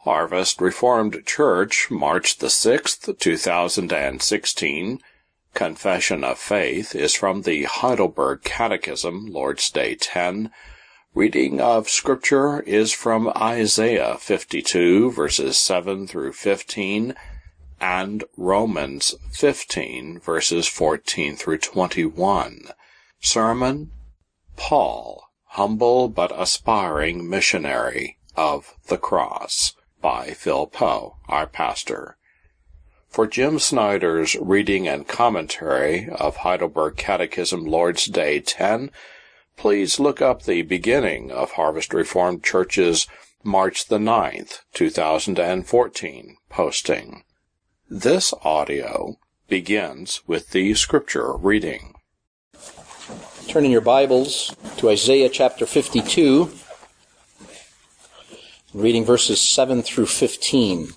Harvest Reformed Church, March the 6th, 2016. Confession of Faith is from the Heidelberg Catechism, Lord's Day 10. Reading of Scripture is from Isaiah 52, verses 7 through 15, and Romans 15, verses 14 through 21. Sermon, Paul, Humble but Aspiring Missionary of the Cross, by Phil Poe, our pastor. For Jim Snyder's reading and commentary of Heidelberg Catechism, Lord's Day 10, please look up the beginning of Harvest Reformed Church's March the 9th, 2014 posting. This audio begins with the scripture reading. Turn in your Bibles to Isaiah chapter 52, reading verses 7 through 15.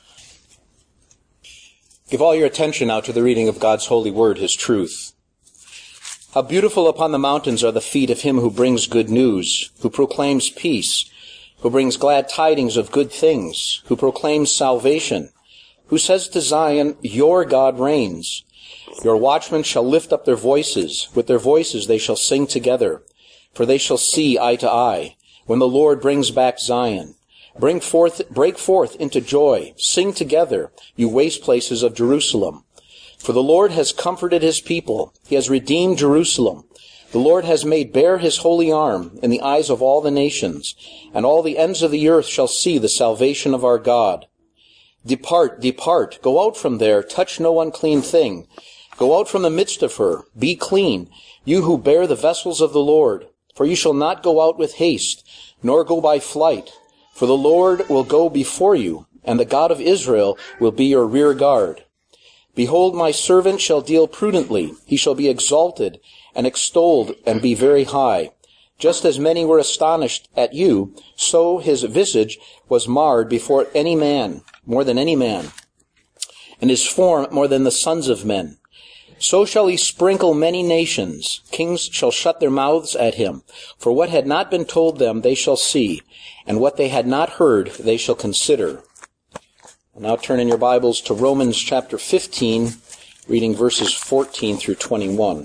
Give all your attention now to the reading of God's holy word, His truth. How beautiful upon the mountains are the feet of him who brings good news, who proclaims peace, who brings glad tidings of good things, who proclaims salvation, who says to Zion, "Your God reigns." Your watchmen shall lift up their voices. With their voices they shall sing together. For they shall see eye to eye, when the Lord brings back Zion. Break forth into joy. Sing together, you waste places of Jerusalem. For the Lord has comforted his people. He has redeemed Jerusalem. The Lord has made bare his holy arm in the eyes of all the nations, and all the ends of the earth shall see the salvation of our God. Depart, depart, go out from there, touch no unclean thing. Go out from the midst of her, be clean, you who bear the vessels of the Lord. For you shall not go out with haste, nor go by flight. For the Lord will go before you, and the God of Israel will be your rear guard. Behold, my servant shall deal prudently. He shall be exalted and extolled and be very high. Just as many were astonished at you, so his visage was marred before any man, more than any man, and his form more than the sons of men. So shall he sprinkle many nations. Kings shall shut their mouths at him. For what had not been told them they shall see, and what they had not heard they shall consider. Now turn in your Bibles to Romans chapter 15, reading verses 14 through 21.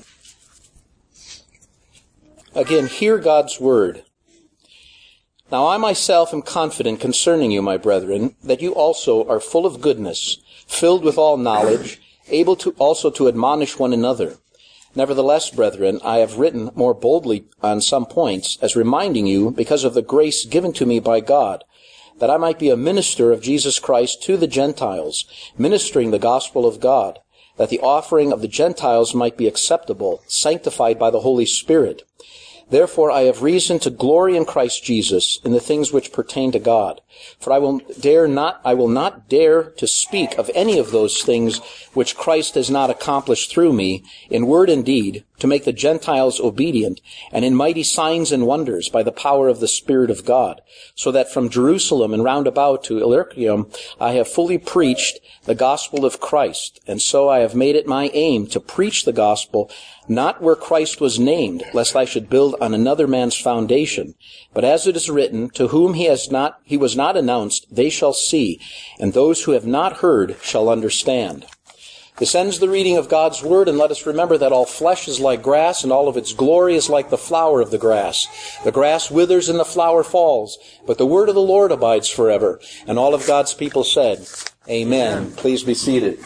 Again, hear God's word. Now I myself am confident concerning you, my brethren, that you also are full of goodness, filled with all knowledge, able to also to admonish one another. Nevertheless, brethren, I have written more boldly on some points, as reminding you, because of the grace given to me by God, that I might be a minister of Jesus Christ to the Gentiles, ministering the gospel of God, that the offering of the Gentiles might be acceptable, sanctified by the Holy Spirit. Therefore I have reason to glory in Christ Jesus in the things which pertain to God. For I will not dare to speak of any of those things which Christ has not accomplished through me, in word and deed, to make the Gentiles obedient, and in mighty signs and wonders by the power of the Spirit of God, so that from Jerusalem and round about to Illyricum I have fully preached the gospel of Christ, and so I have made it my aim to preach the gospel not where Christ was named, lest I should build on another man's foundation. But as it is written, to whom he was not announced, they shall see, and those who have not heard shall understand. This ends the reading of God's word, and let us remember that all flesh is like grass, and all of its glory is like the flower of the grass. The grass withers and the flower falls, but the word of the Lord abides forever. And all of God's people said, Amen. Please be seated.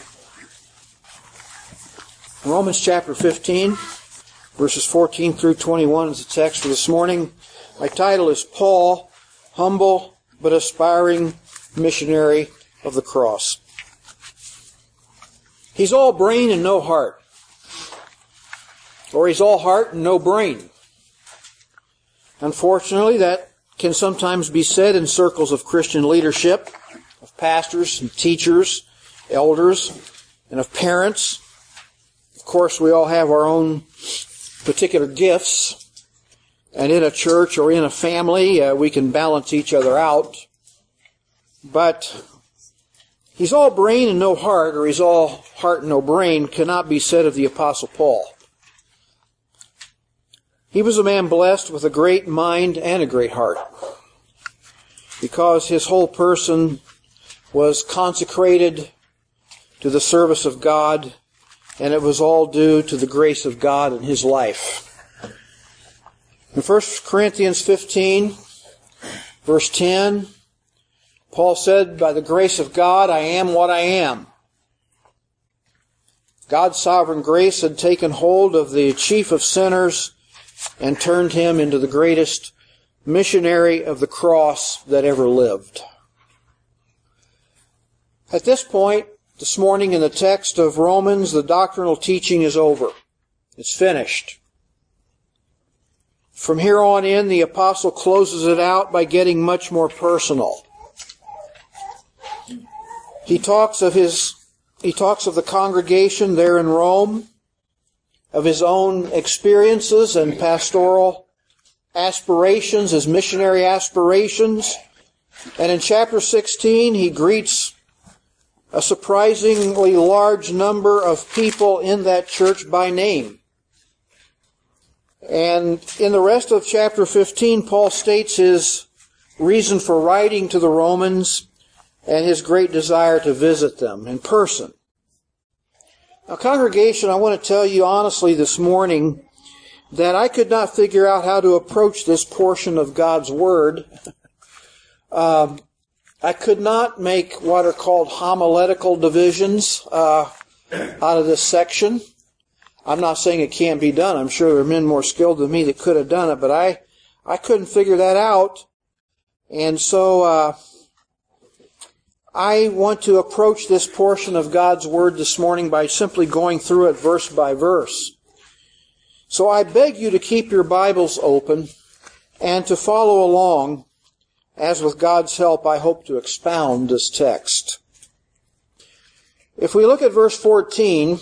Romans chapter 15, verses 14 through 21 is the text for this morning. My title is Paul, Humble but Aspiring Missionary of the Cross. He's all brain and no heart. Or he's all heart and no brain. Unfortunately, that can sometimes be said in circles of Christian leadership, of pastors and teachers, elders, and of parents. Of course, we all have our own particular gifts, and in a church or in a family, we can balance each other out. But he's all brain and no heart, or he's all heart and no brain, cannot be said of the Apostle Paul. He was a man blessed with a great mind and a great heart, because his whole person was consecrated to the service of God, and it was all due to the grace of God in his life. In 1 Corinthians 15, verse 10, Paul said, "By the grace of God, I am what I am." God's sovereign grace had taken hold of the chief of sinners and turned him into the greatest missionary of the cross that ever lived. At this point, this morning in the text of Romans, the doctrinal teaching is over. It's finished. From here on in, the apostle closes it out by getting much more personal. He talks of the congregation there in Rome, of his own experiences and pastoral aspirations, his missionary aspirations. And in chapter 16, he greets a surprisingly large number of people in that church by name. And in the rest of chapter 15, Paul states his reason for writing to the Romans and his great desire to visit them in person. Now, congregation, I want to tell you honestly this morning that I could not figure out how to approach this portion of God's Word. I could not make what are called homiletical divisions out of this section. I'm not saying it can't be done. I'm sure there are men more skilled than me that could have done it, but I couldn't figure that out. And so I want to approach this portion of God's Word this morning by simply going through it verse by verse. So I beg you to keep your Bibles open and to follow along, as with God's help I hope to expound this text. If we look at verse 14,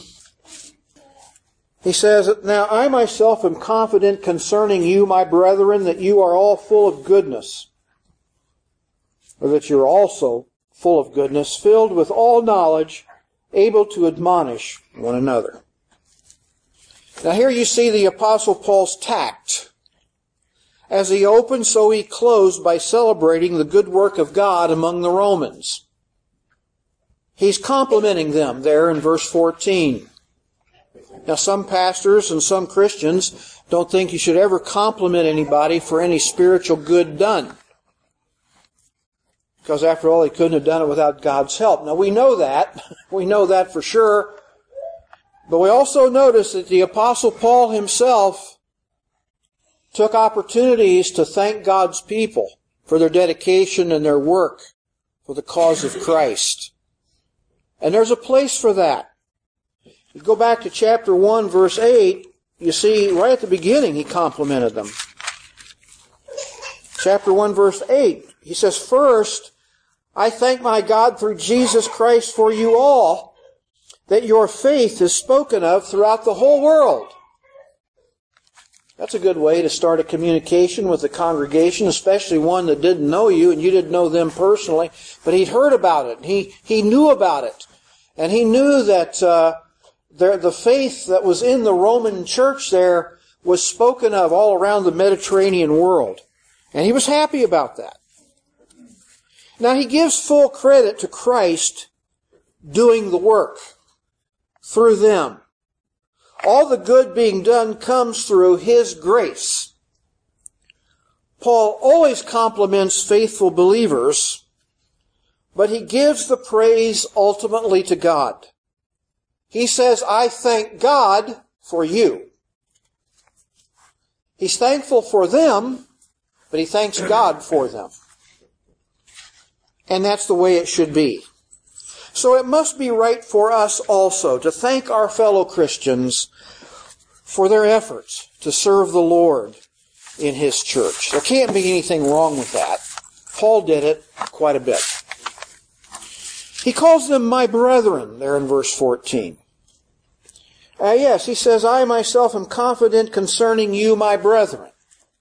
he says, "Now I myself am confident concerning you, my brethren, that you are all full of goodness, or that you are also full of goodness, filled with all knowledge, able to admonish one another." Now here you see the Apostle Paul's tact. As he opened, so he closed by celebrating the good work of God among the Romans. He's complimenting them there in verse 14. Now some pastors and some Christians don't think you should ever compliment anybody for any spiritual good done, because after all, he couldn't have done it without God's help. Now we know that. We know that for sure. But we also notice that the Apostle Paul himself took opportunities to thank God's people for their dedication and their work for the cause of Christ. And there's a place for that. You go back to chapter 1, verse 8, you see right at the beginning he complimented them. Chapter 1, verse 8, he says, "First, I thank my God through Jesus Christ for you all, that your faith is spoken of throughout the whole world." That's a good way to start a communication with the congregation, especially one that didn't know you and you didn't know them personally, but he'd heard about it. He knew about it. And he knew that the faith that was in the Roman church there was spoken of all around the Mediterranean world. And he was happy about that. Now he gives full credit to Christ doing the work through them. All the good being done comes through His grace. Paul always compliments faithful believers, but he gives the praise ultimately to God. He says, "I thank God for you." He's thankful for them, but he thanks God for them. And that's the way it should be. So it must be right for us also to thank our fellow Christians for their efforts to serve the Lord in His church. There can't be anything wrong with that. Paul did it quite a bit. He calls them my brethren there in verse 14. Yes, he says, "I myself am confident concerning you, my brethren."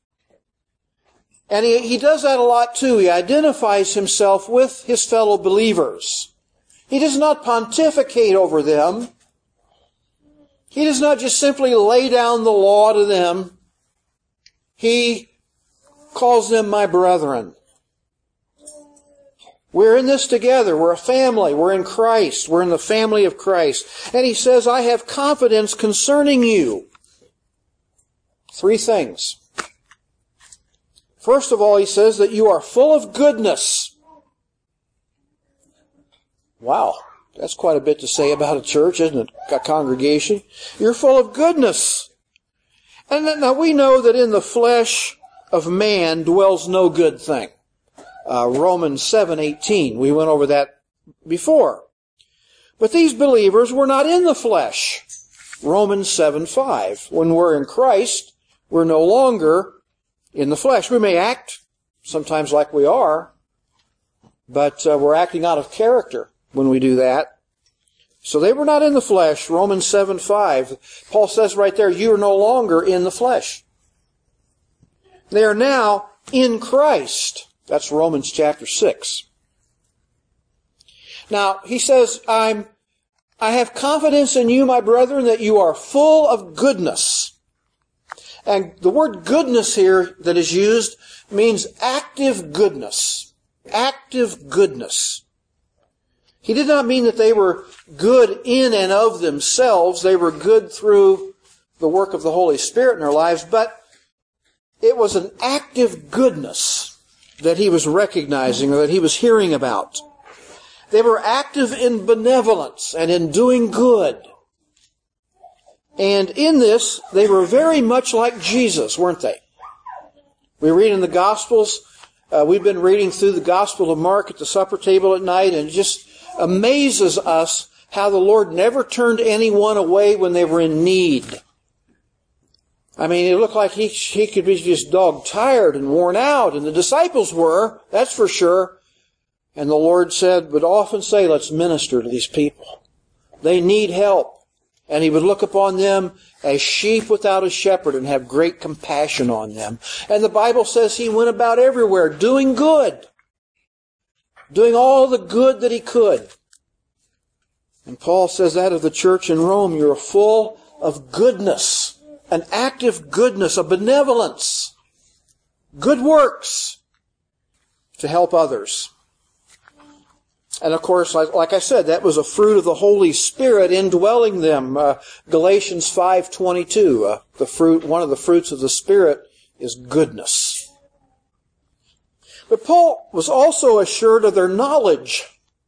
And he does that a lot too. He identifies himself with his fellow believers. He does not pontificate over them. He does not just simply lay down the law to them. He calls them my brethren. We're in this together. We're a family. We're in Christ. We're in the family of Christ. And he says, I have confidence concerning you. 3 things. First of all, he says that you are full of goodness. Wow, that's quite a bit to say about a church, isn't it? A congregation. You're full of goodness. And now we know that in the flesh of man dwells no good thing. Romans 7:18. We went over that before. But these believers were not in the flesh. Romans 7:5. When we're in Christ, we're no longer in the flesh. We may act sometimes like we are, but we're acting out of character when we do that. So they were not in the flesh. Romans 7:5. Paul says right there, you are no longer in the flesh. They are now in Christ. That's Romans chapter 6. Now, he says, I have confidence in you, my brethren, that you are full of goodness. And the word goodness here that is used means active goodness. Active goodness. He did not mean that they were good in and of themselves. They were good through the work of the Holy Spirit in their lives, but it was an active goodness that he was recognizing or that he was hearing about. They were active in benevolence and in doing good. And in this, they were very much like Jesus, weren't they? We read in the Gospels, we've been reading through the Gospel of Mark at the supper table at night, and it just amazes us how the Lord never turned anyone away when they were in need. I mean, it looked like he could be just dog-tired and worn out, and the disciples were, that's for sure. And the Lord said, would often say, let's minister to these people. They need help. And he would look upon them as sheep without a shepherd and have great compassion on them. And the Bible says he went about everywhere doing good. Doing all the good that he could. And Paul says that of the church in Rome, you're full of goodness. An active goodness, a benevolence, good works to help others. And of course, like I said, that was a fruit of the Holy Spirit indwelling them. Galatians 5:22, the fruit, one of the fruits of the Spirit is goodness. But Paul was also assured of their knowledge.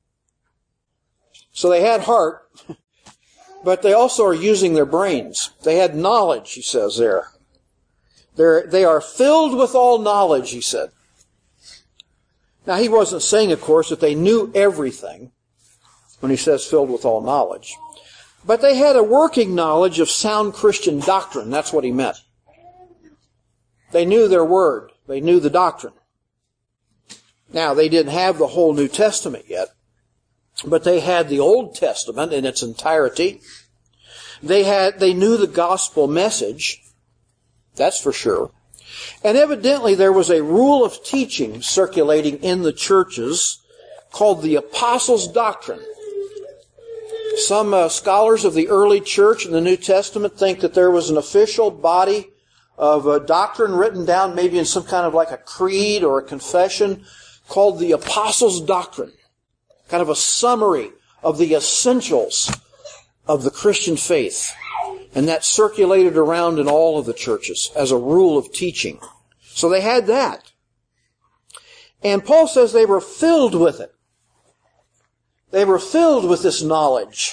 So they had heart, but they also are using their brains. They had knowledge, he says there. They are filled with all knowledge, he said. Now, he wasn't saying, of course, that they knew everything when he says filled with all knowledge. But they had a working knowledge of sound Christian doctrine. That's what he meant. They knew their word. They knew the doctrine. Now, they didn't have the whole New Testament yet, but they had the Old Testament in its entirety. They knew the gospel message. That's for sure. And evidently there was a rule of teaching circulating in the churches called the Apostles' Doctrine. Some scholars of the early church in the New Testament think that there was an official body of doctrine written down maybe in some kind of like a creed or a confession called the Apostles' Doctrine. Kind of a summary of the essentials of the Christian faith. And that circulated around in all of the churches as a rule of teaching. So they had that. And Paul says they were filled with it. They were filled with this knowledge.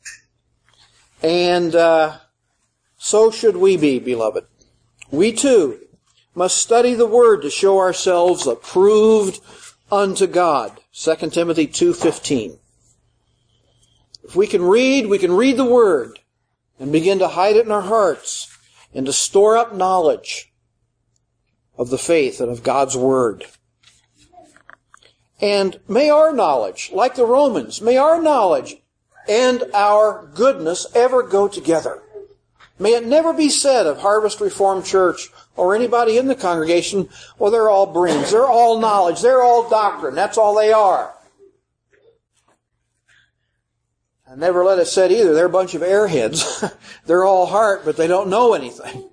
And so should we be, beloved. We too must study the Word to show ourselves approved unto God. 2 Timothy 2:15. If we can read the Word and begin to hide it in our hearts and to store up knowledge of the faith and of God's Word. And may our knowledge, like the Romans, may our knowledge and our goodness ever go together. May it never be said of Harvest Reformed Church or anybody in the congregation, well, they're all brains, they're all knowledge, they're all doctrine, that's all they are. I never let it said either, they're a bunch of airheads. They're all heart, but they don't know anything.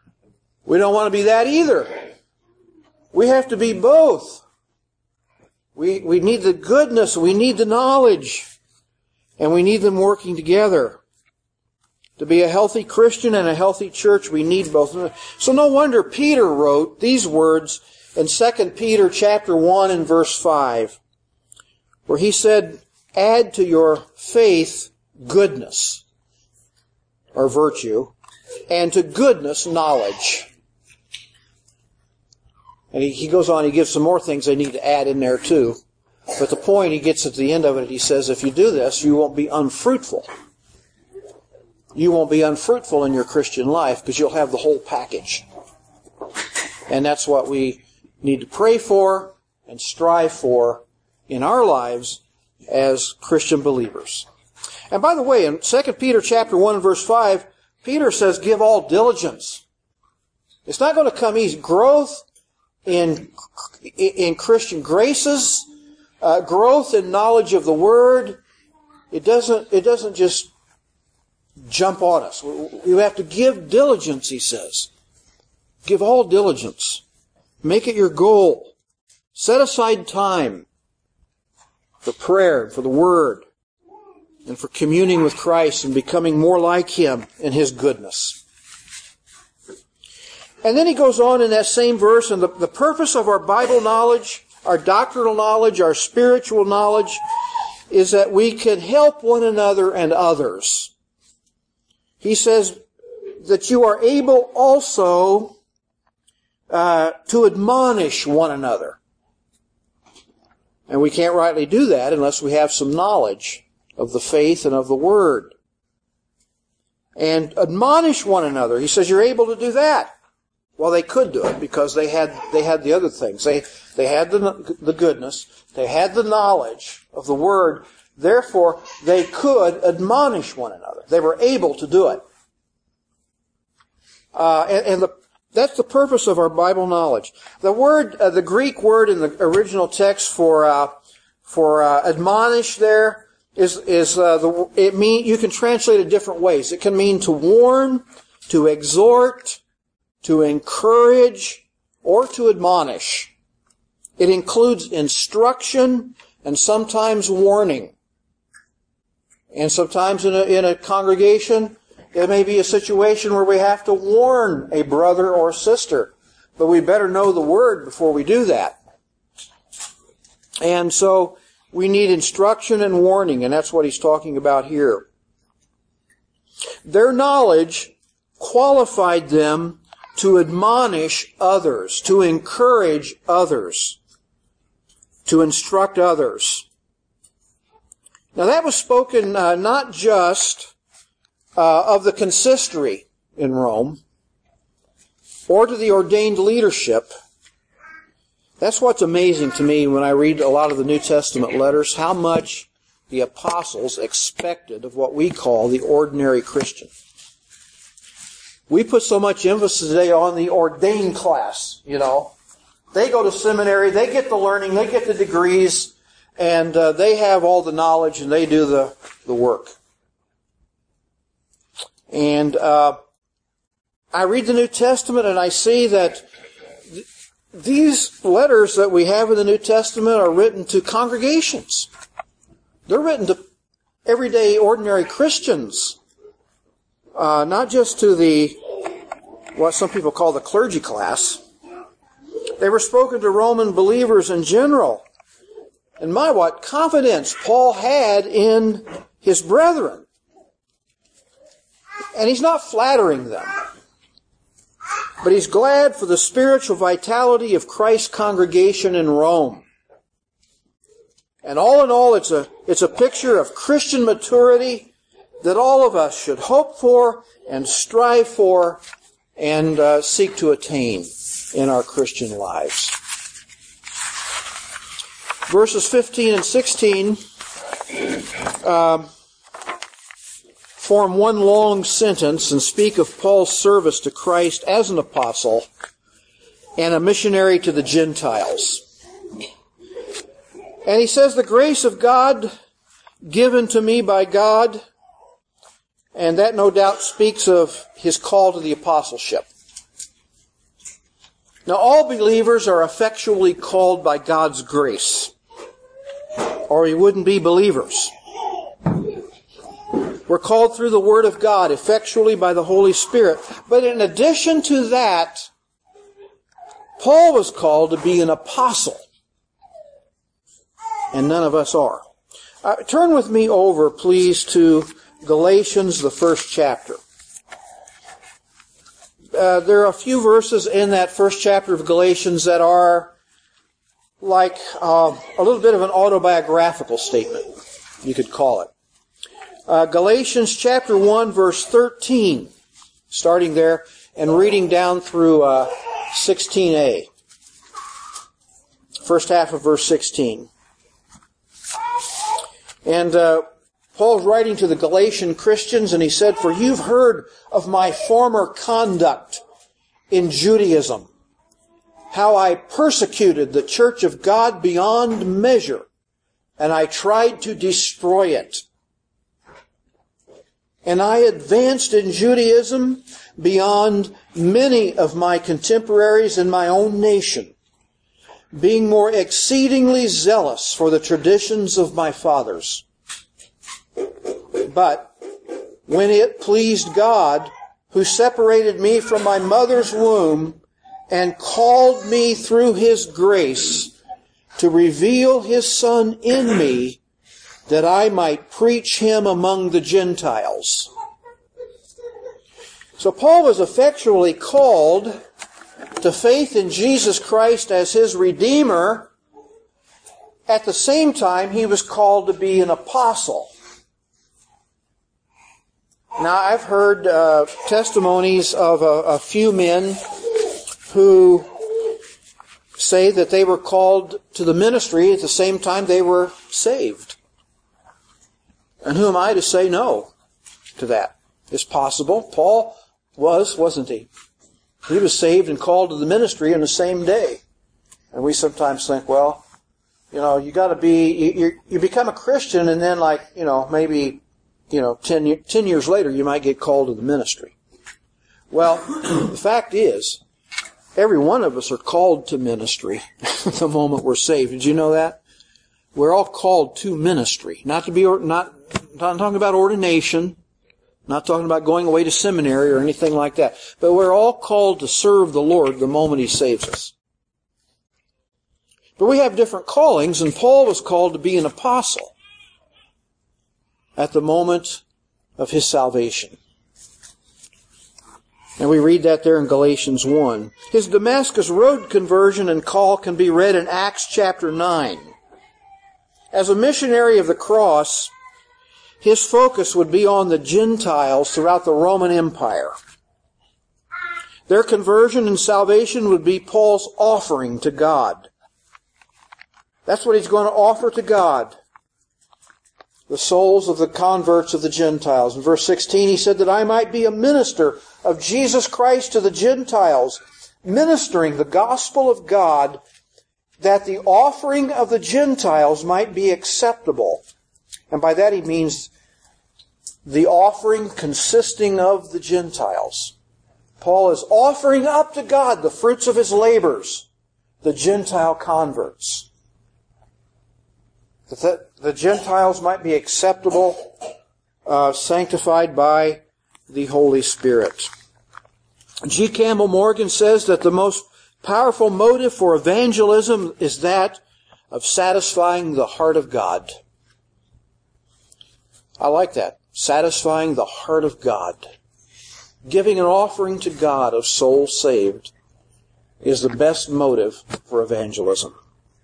We don't want to be that either. We have to be both. We need the goodness, we need the knowledge, and we need them working together. To be a healthy Christian and a healthy church, we need both. So no wonder Peter wrote these words in 2 Peter chapter 1 and verse 5, where he said, add to your faith goodness, or virtue, and to goodness knowledge. And he goes on, he gives some more things they need to add in there too. But the point he gets at the end of it, he says, if you do this, you won't be unfruitful. You won't be unfruitful in your Christian life because you'll have the whole package. And that's what we need to pray for and strive for in our lives as Christian believers. And by the way, in 2 Peter chapter 1 and verse 5, Peter says, give all diligence. It's not going to come easy. Growth in Christian graces, growth in knowledge of the Word, it doesn't just jump on us. You have to give diligence, he says. Give all diligence. Make it your goal. Set aside time for prayer, for the Word, and for communing with Christ and becoming more like Him in His goodness. And then he goes on in that same verse, and the purpose of our Bible knowledge, our doctrinal knowledge, our spiritual knowledge, is that we can help one another and others. He says that you are able also to admonish one another. And we can't rightly do that unless we have some knowledge of the faith and of the Word. And admonish one another. He says you're able to do that. Well, they could do it because they had the other things. They had the goodness. They had the knowledge of the Word. Therefore, they could admonish one another. They were able to do it. That's the purpose of our Bible knowledge. The Greek word in the original text for admonish there you can translate it different ways. It can mean to warn, to exhort, to encourage, or to admonish. It includes instruction and sometimes warning. And sometimes in a congregation, it may be a situation where we have to warn a brother or sister. But we better know the Word before we do that. And so we need instruction and warning, and that's what he's talking about here. Their knowledge qualified them to admonish others, to encourage others, to instruct others. Now that was spoken not just of the consistory in Rome or to the ordained leadership. That's what's amazing to me when I read a lot of the New Testament letters, how much the apostles expected of what we call the ordinary Christian. We put so much emphasis today on the ordained class, you know. They go to seminary, they get the learning, they get the degrees, and they have all the knowledge and they do the work. And I read the New Testament and I see that these letters that we have in the New Testament are written to congregations. They're written to everyday, ordinary Christians. Not just to what some people call the clergy class. They were spoken to Roman believers in general. And what confidence Paul had in his brethren. And he's not flattering them. But he's glad for the spiritual vitality of Christ's congregation in Rome. And all in all, it's a picture of Christian maturity that all of us should hope for and strive for and seek to attain in our Christian lives. Verses 15 and 16 form one long sentence and speak of Paul's service to Christ as an apostle and a missionary to the Gentiles. And he says, the grace of God given to me by God, and that no doubt speaks of his call to the apostleship. Now all believers are effectually called by God's grace. or we wouldn't be believers. We're called through the Word of God, effectually by the Holy Spirit. But in addition to that, Paul was called to be an apostle. And none of us are. Turn with me over, please, to Galatians, the first chapter. There are a few verses in that first chapter of Galatians that are like a little bit of an autobiographical statement, you could call it. Galatians chapter 1, verse 13, starting there and reading down through 16a. First half of verse 16. And Paul's writing to the Galatian Christians, and he said, "For you've heard of my former conduct in Judaism, how I persecuted the church of God beyond measure, and I tried to destroy it. And I advanced in Judaism beyond many of my contemporaries in my own nation, being more exceedingly zealous for the traditions of my fathers. But when it pleased God, who separated me from my mother's womb and called me through His grace to reveal His Son in me, that I might preach Him among the Gentiles." So Paul was effectually called to faith in Jesus Christ as his Redeemer. At the same time, he was called to be an apostle. Now, I've heard testimonies of a few men who say that they were called to the ministry at the same time they were saved. And who am I to say no to that? It's possible. Paul wasn't he? He was saved and called to the ministry in the same day. And we sometimes think, well, you got to be, you become a Christian and then maybe 10 years later you might get called to the ministry. Well, the fact is, every one of us are called to ministry the moment we're saved. Did you know that? We're all called to ministry. Not talking about ordination, not talking about going away to seminary or anything like that. But we're all called to serve the Lord the moment He saves us. But we have different callings, and Paul was called to be an apostle at the moment of his salvation. And we read that there in Galatians 1. His Damascus Road conversion and call can be read in Acts chapter 9. As a missionary of the cross, his focus would be on the Gentiles throughout the Roman Empire. Their conversion and salvation would be Paul's offering to God. That's what he's going to offer to God, the souls of the converts of the Gentiles. In verse 16 he said that I might be a minister of Jesus Christ to the Gentiles, ministering the gospel of God, that the offering of the Gentiles might be acceptable. And by that he means the offering consisting of the Gentiles. Paul is offering up to God the fruits of his labors, the Gentile converts. That the Gentiles might be acceptable, sanctified by the Holy Spirit. G. Campbell Morgan says that the most powerful motive for evangelism is that of satisfying the heart of God. I like that. Satisfying the heart of God. Giving an offering to God of souls saved is the best motive for evangelism.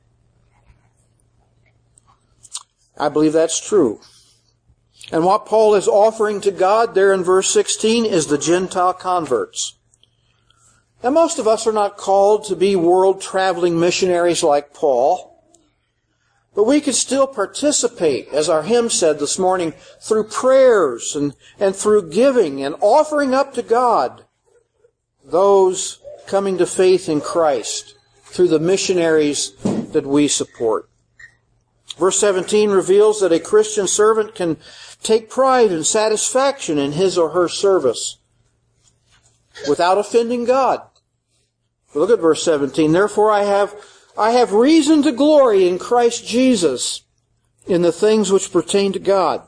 I believe that's true. And what Paul is offering to God there in verse 16 is the Gentile converts. Now, most of us are not called to be world-traveling missionaries like Paul, but we can still participate, as our hymn said this morning, through prayers and through giving and offering up to God those coming to faith in Christ through the missionaries that we support. Verse 17 reveals that a Christian servant can take pride and satisfaction in his or her service without offending God. Look at verse 17. Therefore I have reason to glory in Christ Jesus in the things which pertain to God.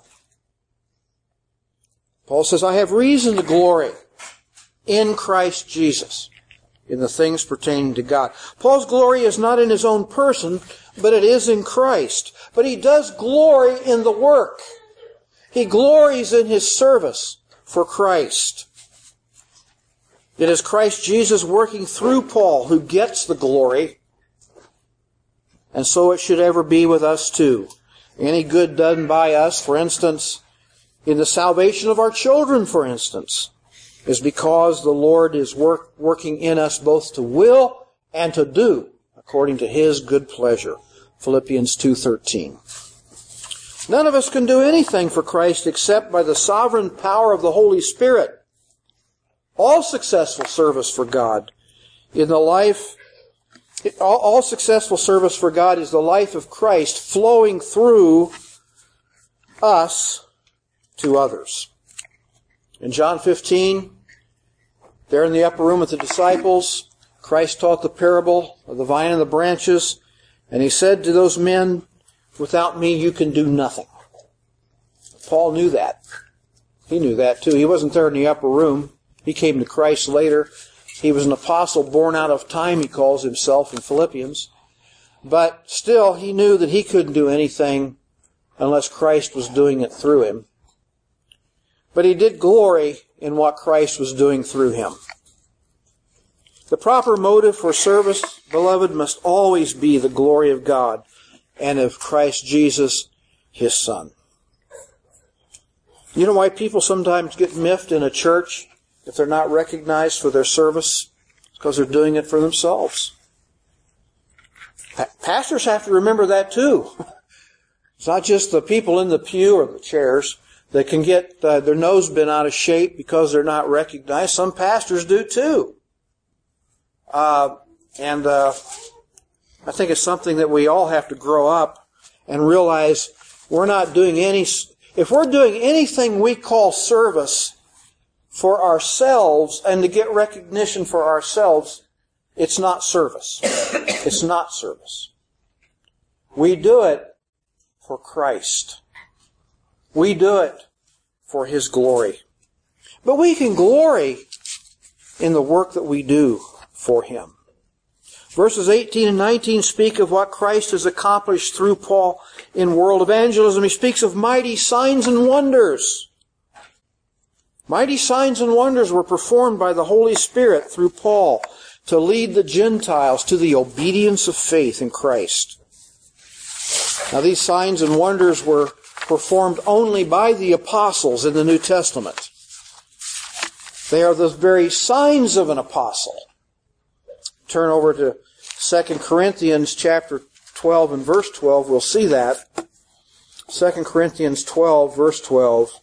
Paul says, I have reason to glory in Christ Jesus, in the things pertaining to God. Paul's glory is not in his own person, but it is in Christ. But he does glory in the work. He glories in his service for Christ. It is Christ Jesus working through Paul who gets the glory. And so it should ever be with us too. Any good done by us, for instance, in the salvation of our children, for instance, is because the Lord is working in us both to will and to do according to His good pleasure. Philippians 2:13. None of us can do anything for Christ except by the sovereign power of the Holy Spirit. All successful service for God in the life, all successful service for God is the life of Christ flowing through us to others. In John 15, there in the upper room with the disciples, Christ taught the parable of the vine and the branches, and He said to those men, without me you can do nothing. Paul knew that. He knew that too. He wasn't there in the upper room. He came to Christ later. He was an apostle born out of time, he calls himself in Philippians. But still, he knew that he couldn't do anything unless Christ was doing it through him. But he did glory in what Christ was doing through him. The proper motive for service, beloved, must always be the glory of God and of Christ Jesus, His Son. You know why people sometimes get miffed in a church if they're not recognized for their service? It's because they're doing it for themselves. Pastors have to remember that too. It's not just the people in the pew or the chairs that can get their nose bent out of shape because they're not recognized. Some pastors do too. I think it's something that we all have to grow up and realize we're not doing if we're doing anything we call service for ourselves and to get recognition for ourselves, it's not service. It's not service. We do it for Christ. We do it for His glory. But we can glory in the work that we do for Him. Verses 18 and 19 speak of what Christ has accomplished through Paul in world evangelism. He speaks of mighty signs and wonders. Mighty signs and wonders were performed by the Holy Spirit through Paul to lead the Gentiles to the obedience of faith in Christ. Now, these signs and wonders were performed only by the apostles in the New Testament. They are the very signs of an apostle. Turn over to 2 Corinthians chapter 12 and verse 12. We'll see that. 2 Corinthians 12, verse 12.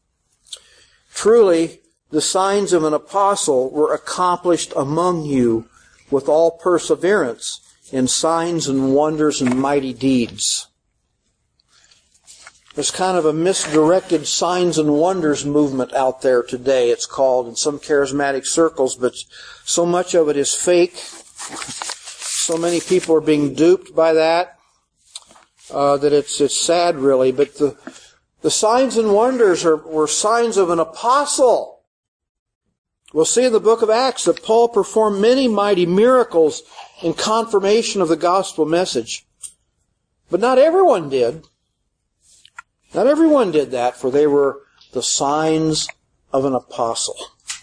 Truly, the signs of an apostle were accomplished among you with all perseverance in signs and wonders and mighty deeds. There's kind of a misdirected signs and wonders movement out there today, it's called, in some charismatic circles, but so much of it is fake. So many people are being duped by that, that it's sad really. But the signs and wonders were signs of an apostle. We'll see in the book of Acts that Paul performed many mighty miracles in confirmation of the gospel message. But not everyone did. Not everyone did that, for they were the signs of an apostle.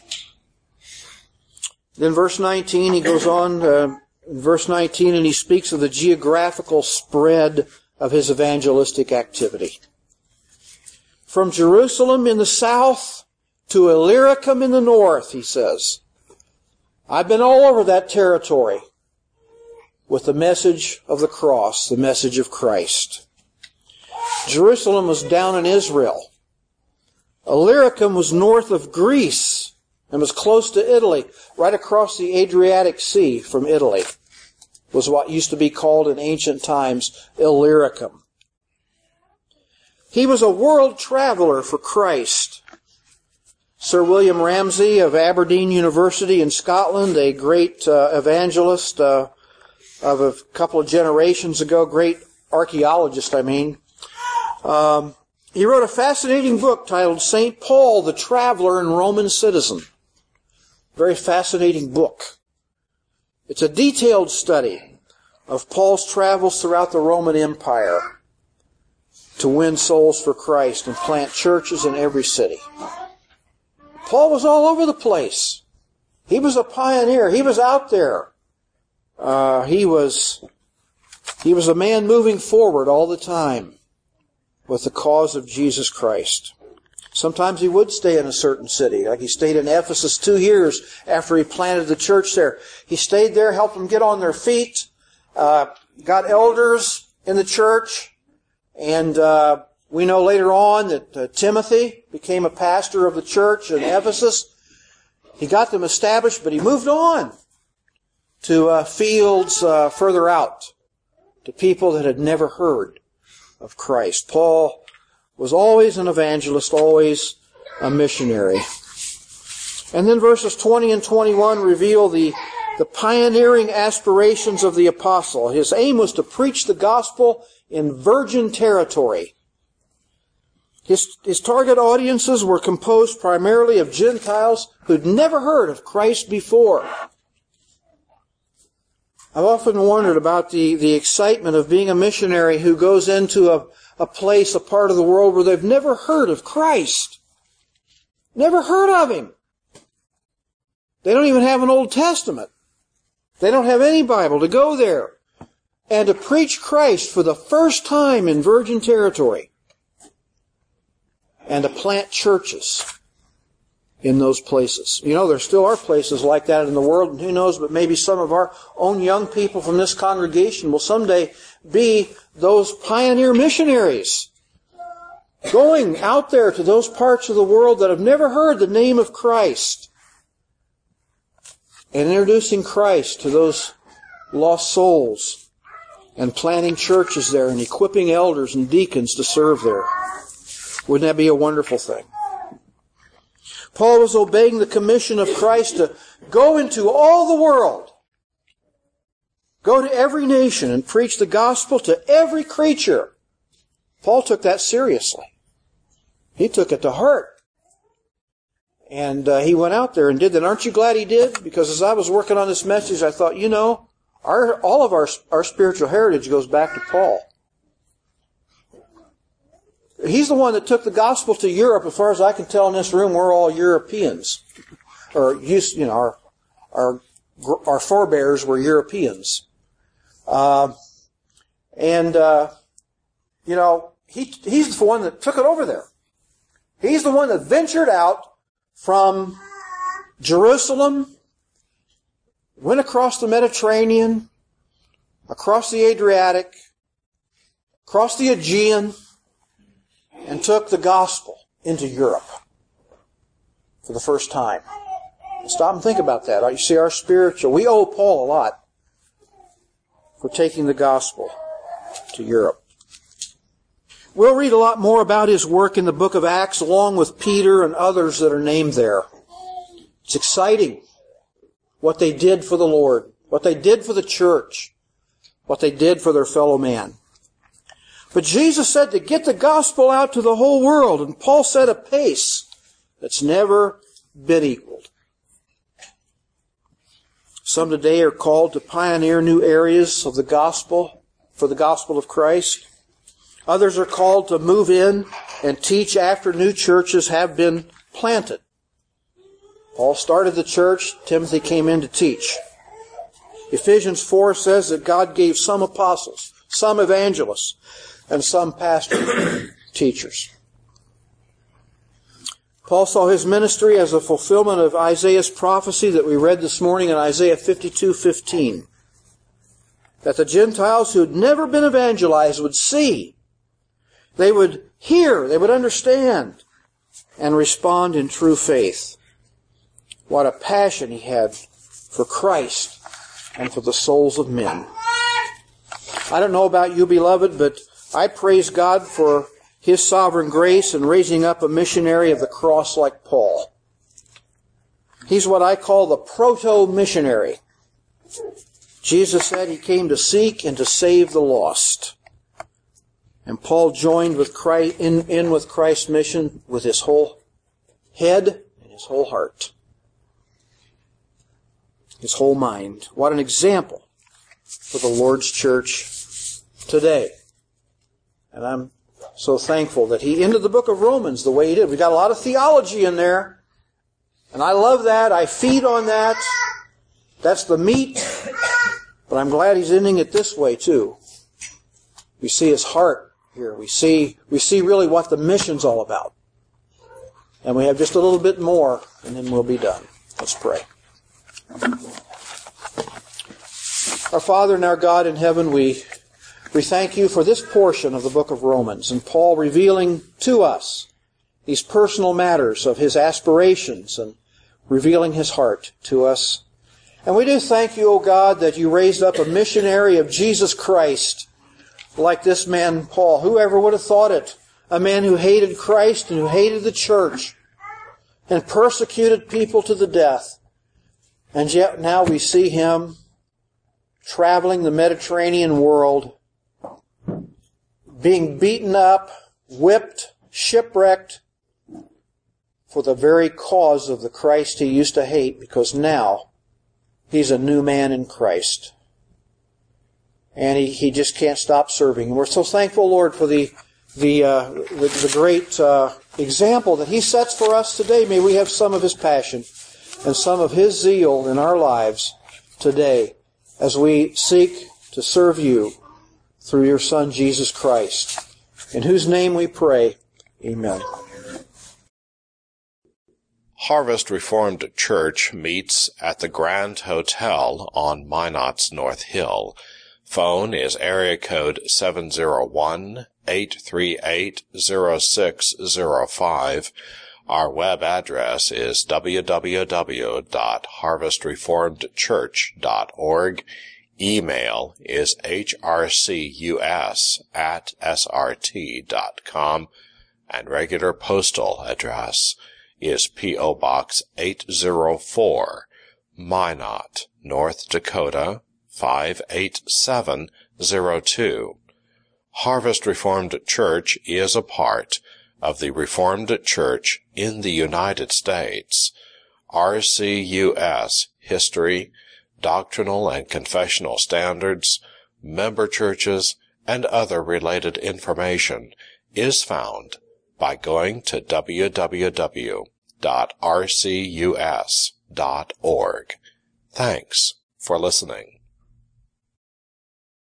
Then verse 19, he goes on, in verse 19, and he speaks of the geographical spread of his evangelistic activity. From Jerusalem in the south to Illyricum in the north, he says. I've been all over that territory with the message of the cross, the message of Christ. Jerusalem was down in Israel. Illyricum was north of Greece and was close to Italy, right across the Adriatic Sea from Italy. Was what used to be called in ancient times Illyricum. He was a world traveler for Christ. Sir William Ramsay of Aberdeen University in Scotland, a great evangelist of a couple of generations ago, great archaeologist, He wrote a fascinating book titled St. Paul, the Traveler and Roman Citizen. Very fascinating book. It's a detailed study of Paul's travels throughout the Roman Empire to win souls for Christ and plant churches in every city. Paul was all over the place. He was a pioneer. He was out there. He was a man moving forward all the time with the cause of Jesus Christ. Sometimes he would stay in a certain city. Like he stayed in Ephesus 2 years after he planted the church there. He stayed there, helped them get on their feet, got elders in the church, and we know later on that Timothy became a pastor of the church in Ephesus. He got them established, but he moved on to fields further out, to people that had never heard of Christ. Paul was always an evangelist, always a missionary. And then verses 20 and 21 reveal the pioneering aspirations of the apostle. His aim was to preach the gospel in virgin territory. His target audiences were composed primarily of Gentiles who'd never heard of Christ before. I've often wondered about the excitement of being a missionary who goes into a place, a part of the world where they've never heard of Christ. Never heard of Him. They don't even have an Old Testament. They don't have any Bible. To go there and to preach Christ for the first time in virgin territory and to plant churches in those places. You know, there still are places like that in the world, and who knows, but maybe some of our own young people from this congregation will someday be those pioneer missionaries, going out there to those parts of the world that have never heard the name of Christ and introducing Christ to those lost souls and planting churches there and equipping elders and deacons to serve there. Wouldn't that be a wonderful thing? Paul was obeying the commission of Christ to go into all the world, go to every nation and preach the gospel to every creature. Paul took that seriously. He took it to heart. And he went out there and did that. Aren't you glad he did? Because as I was working on this message, I thought, you know, all of our spiritual heritage goes back to Paul. He's the one that took the gospel to Europe. As far as I can tell in this room, we're all Europeans. Or, you know, our forebears were Europeans. You know, he's the one that took it over there. He's the one that ventured out from Jerusalem, went across the Mediterranean, across the Adriatic, across the Aegean, and took the gospel into Europe for the first time. Stop and think about that. You see, we owe Paul a lot for taking the gospel to Europe. We'll read a lot more about his work in the book of Acts, along with Peter and others that are named there. It's exciting what they did for the Lord, what they did for the church, what they did for their fellow man. But Jesus said to get the gospel out to the whole world, and Paul set a pace that's never been equaled. Some today are called to pioneer new areas of the gospel, for the gospel of Christ. Others are called to move in and teach after new churches have been planted. Paul started the church, Timothy came in to teach. Ephesians 4 says that God gave some apostles, some evangelists, and some pastors, teachers. Paul saw his ministry as a fulfillment of Isaiah's prophecy that we read this morning in Isaiah 52:15. That the Gentiles who had never been evangelized would see. They would hear, they would understand, and respond in true faith. What a passion he had for Christ and for the souls of men. I don't know about you, beloved, but I praise God for His sovereign grace in raising up a missionary of the cross like Paul. He's what I call the proto-missionary. Jesus said He came to seek and to save the lost. And Paul joined with Christ, in with Christ's mission with his whole head and his whole heart. His whole mind. What an example for the Lord's church today. And I'm so thankful that he ended the book of Romans the way he did. We got a lot of theology in there. And I love that. I feed on that. That's the meat. But I'm glad he's ending it this way too. We see his heart here. We see really what the mission's all about. And we have just a little bit more, and then we'll be done. Let's pray. Our Father and our God in heaven, we thank you for this portion of the book of Romans, and Paul revealing to us these personal matters of his aspirations and revealing his heart to us. And we do thank you, O God, that you raised up a missionary of Jesus Christ like this man Paul. Whoever would have thought it? A man who hated Christ and who hated the church and persecuted people to the death. And yet now we see him traveling the Mediterranean world, being beaten up, whipped, shipwrecked for the very cause of the Christ he used to hate, because now he's a new man in Christ. And he just can't stop serving. And we're so thankful, Lord, for the great example that he sets for us today. May we have some of his passion and some of his zeal in our lives today as we seek to serve you through your Son, Jesus Christ, in whose name we pray. Amen. Harvest Reformed Church meets at the Grand Hotel on Minot's North Hill. Phone is area code 701-838-0605. Our web address is www.harvestreformedchurch.org. Email is hrcus@srt.com. And regular postal address is P.O. Box 804, Minot, North Dakota 58702. Harvest Reformed Church is a part of the Reformed Church in the United States. RCUS History, Doctrinal and Confessional Standards, member churches, and other related information is found by going to www.rcus.org. Thanks for listening.